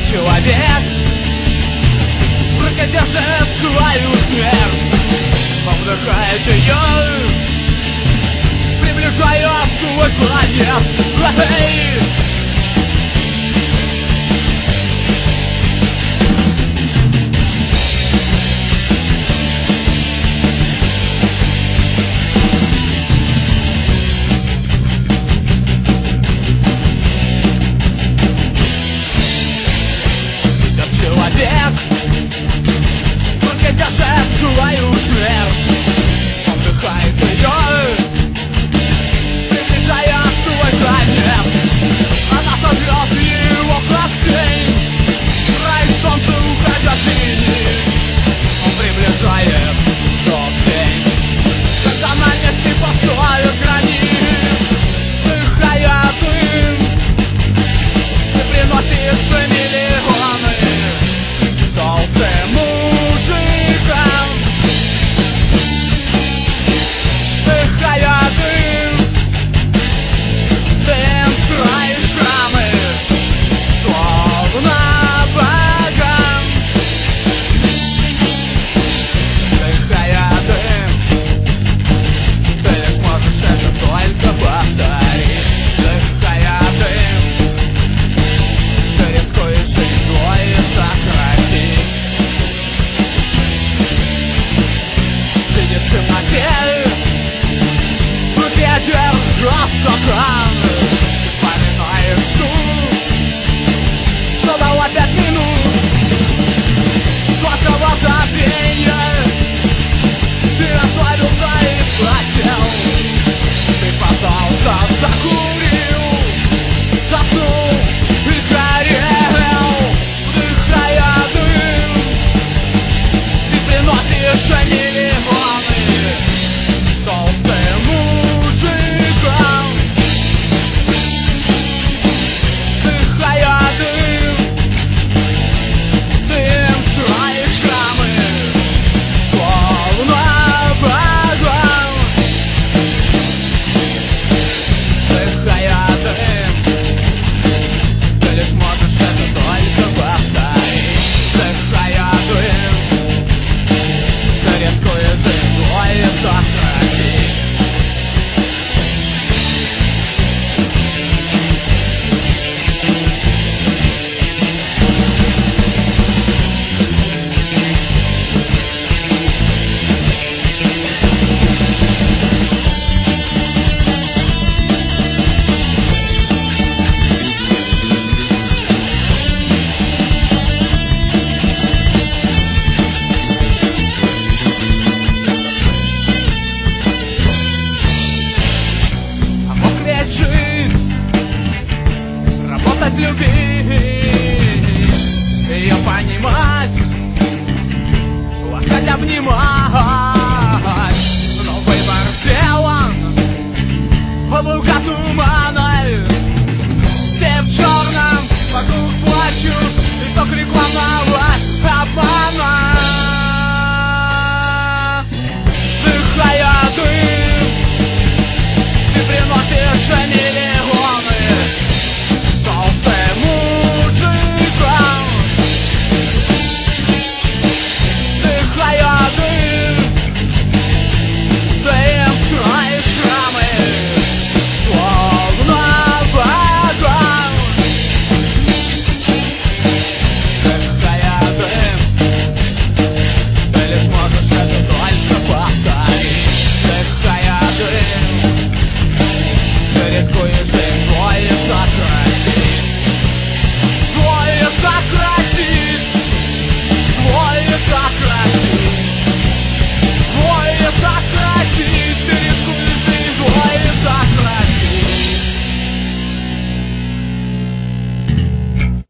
человек, только держит свою смерть, но вдыхает ее, приближая свой конец. Человек, только держит свою смерть, он вдыхает ее, приближая свой конец. Она сожрет его как тень, край солнца уходя синий, он приближает тот день, когда на месте построят границ. Вдыхая дым, ты приносишь миллионы толстым мужикам. Вдыхая дым, дым строишь храмы, словно богам. Вдыхая дым, ты лишь можешь это только повторить. Вдыхая дым, ты рискуешь жизнью сократить. Сидишь в темноте, ветер жестко кран, вспоминаешь что дало 5 минут сладкого забвенья. Ты расслабился и хотел, ты подался, закурил, заснул и горел. Вдыхая дым, ты приносишь миллионы толстым мужикам. Вдыхая дым, дым строишь храмы, словно богам. Вдыхая дым, ты лишь можешь это только повторить. Вдыхая дым, ты рискуешь жизнью сократить. А мог ведь жить, работать, любить, ее понимать, ласкать, обнимать. Но выбор сделан, в лугах